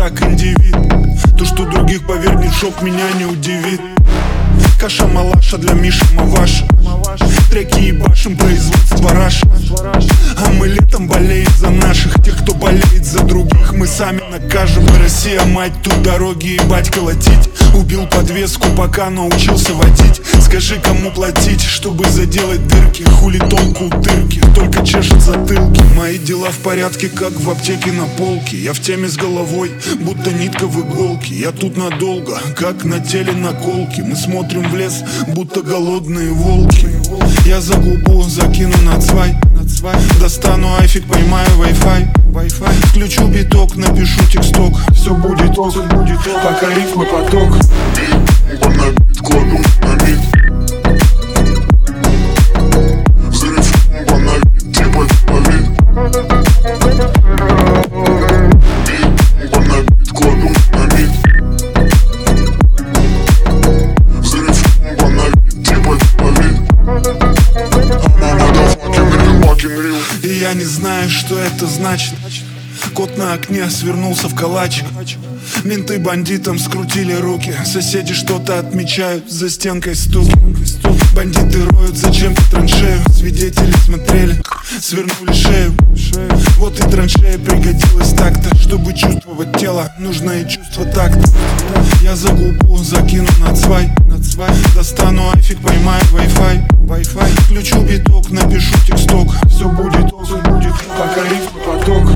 так индивид. То, что других, поверь, не шок, меня не удивит. Каша-малаша для Миши Маваши. Треки ебашим, производство Раша. А мы летом болеем за наших. Тех, кто болеет за других, мы сами накажем. Россия, мать, тут дороги ебать колотить. Убил подвеску, пока научился водить. Скажи, кому платить, чтобы заделать дырки. Хули толку утырки, только чешет затылки. Мои дела в порядке, как в аптеке на полке. Я в теме с головой, будто нитка в иголке. Я тут надолго, как на теле наколки. Мы смотрим в лес, будто голодные волки. Я за губу закину на цвай. Достану айфик, поймаю Wi-Fi. Включу биток, напишу тексток. Все будет ок, пока рифмы поток. На бит кладу на бит. Взрыв на бит, типа вид. На бит кладу на бит. Взрыв на бит, типа вид. И я не знаю, что это значит. Кот на окне свернулся в калачик. Менты бандитам скрутили руки. Соседи что-то отмечают, за стенкой стук. Бандиты роют зачем-то траншею. Свидетели смотрели, свернули шею. Вот и траншея пригодилась так-то. Чтобы чувствовать тело, нужно и чувство такта. Я за губу закину на цвай. Достану айфик, поймаю Wi-Fi. Включу биток, напишу тексток. Все будет, пока рифмы поток.